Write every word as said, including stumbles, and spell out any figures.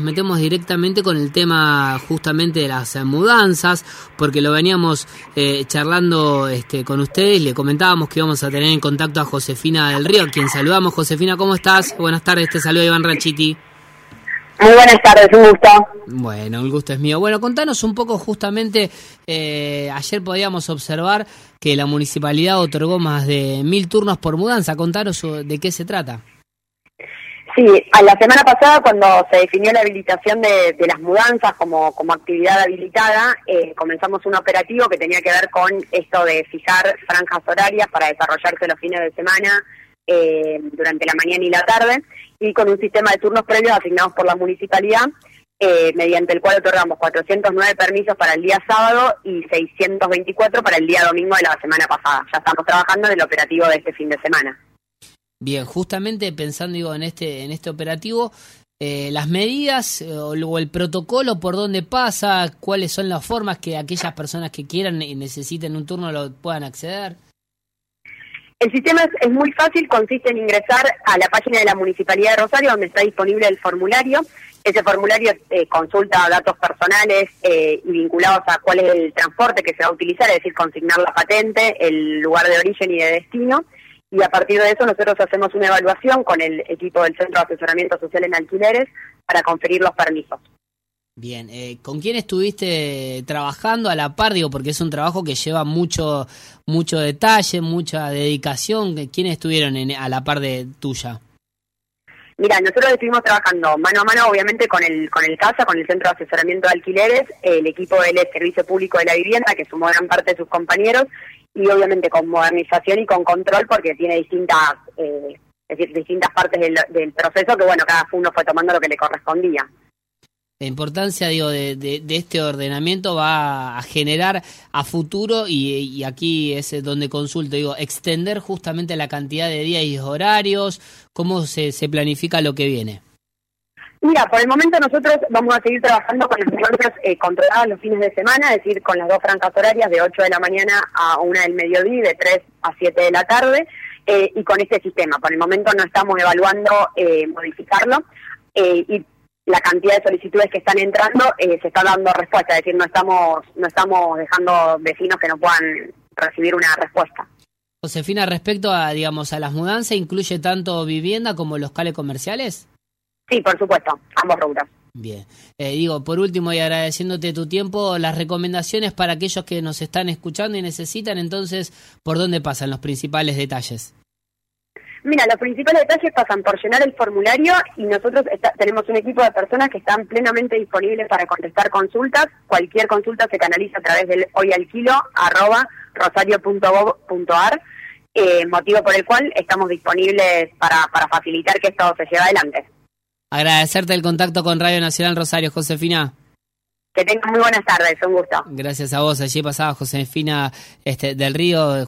metemos directamente con el tema justamente de las mudanzas, porque lo veníamos eh, charlando este, con ustedes, le comentábamos que íbamos a tener en contacto a Josefina del Río, a quien saludamos. Josefina, ¿cómo estás? Buenas tardes, te saluda Iván Rachiti. Muy buenas tardes, un gusto. Bueno, el gusto es mío. Bueno, contanos un poco justamente, eh, ayer podíamos observar que la municipalidad otorgó más de mil turnos por mudanza. Contanos de qué se trata. Sí, a la semana pasada cuando se definió la habilitación de, de las mudanzas como, como actividad habilitada, eh, comenzamos un operativo que tenía que ver con esto de fijar franjas horarias para desarrollarse los fines de semana eh, durante la mañana y la tarde, y con un sistema de turnos previos asignados por la municipalidad, eh, mediante el cual otorgamos cuatrocientos nueve permisos para el día sábado y seiscientos veinticuatro para el día domingo de la semana pasada. Ya estamos trabajando en el operativo de este fin de semana. Bien, justamente pensando digo en este en este operativo, eh, las medidas eh, o el protocolo por dónde pasa, cuáles son las formas que aquellas personas que quieran y necesiten un turno lo puedan acceder. El sistema es, es muy fácil, consiste en ingresar a la página de la Municipalidad de Rosario, donde está disponible el formulario. Ese formulario eh, consulta datos personales eh, y vinculados a cuál es el transporte que se va a utilizar, es decir, consignar la patente, el lugar de origen y de destino. Y a partir de eso nosotros hacemos una evaluación con el equipo del Centro de Asesoramiento Social en Alquileres para conferir los permisos. Bien, eh, ¿con quién estuviste trabajando a la par? Digo, porque es un trabajo que lleva mucho mucho detalle, mucha dedicación. ¿Quiénes estuvieron en, a la par de tuya? Mira, nosotros estuvimos trabajando mano a mano, obviamente, con el con el CASA, con el Centro de Asesoramiento de Alquileres, el equipo del Servicio Público de la Vivienda, que sumó gran parte de sus compañeros, y obviamente con modernización y con control, porque tiene distintas eh, es decir, distintas partes del, del proceso, que bueno, cada uno fue tomando lo que le correspondía. La importancia, digo, de, de, de este ordenamiento va a generar a futuro, y, y aquí es donde consulto, digo, extender justamente la cantidad de días y horarios, cómo se, se planifica lo que viene. Mira, por el momento nosotros vamos a seguir trabajando con las mudanzas eh, controladas los fines de semana, es decir, con las dos franjas horarias de ocho de la mañana a una del mediodía y de tres a siete de la tarde, eh, y con este sistema. Por el momento no estamos evaluando eh, modificarlo, eh, y la cantidad de solicitudes que están entrando eh, se está dando respuesta, es decir, no estamos no estamos dejando vecinos que no puedan recibir una respuesta. Josefina, respecto a, digamos, a las mudanzas, ¿incluye tanto vivienda como locales comerciales? Sí, por supuesto, ambos rubros. Bien. Eh, digo, por último, y agradeciéndote tu tiempo, las recomendaciones para aquellos que nos están escuchando y necesitan, entonces, ¿por dónde pasan los principales detalles? Mira, los principales detalles pasan por llenar el formulario, y nosotros está, tenemos un equipo de personas que están plenamente disponibles para contestar consultas. Cualquier consulta se canaliza a través del hoyalquilo arroba rosario punto gov punto ar, eh, motivo por el cual estamos disponibles para, para facilitar que esto se lleve adelante. Agradecerte el contacto con Radio Nacional Rosario, Josefina. Que tengan muy buenas tardes, un gusto. Gracias a vos. Allí pasaba Josefina este, del Río.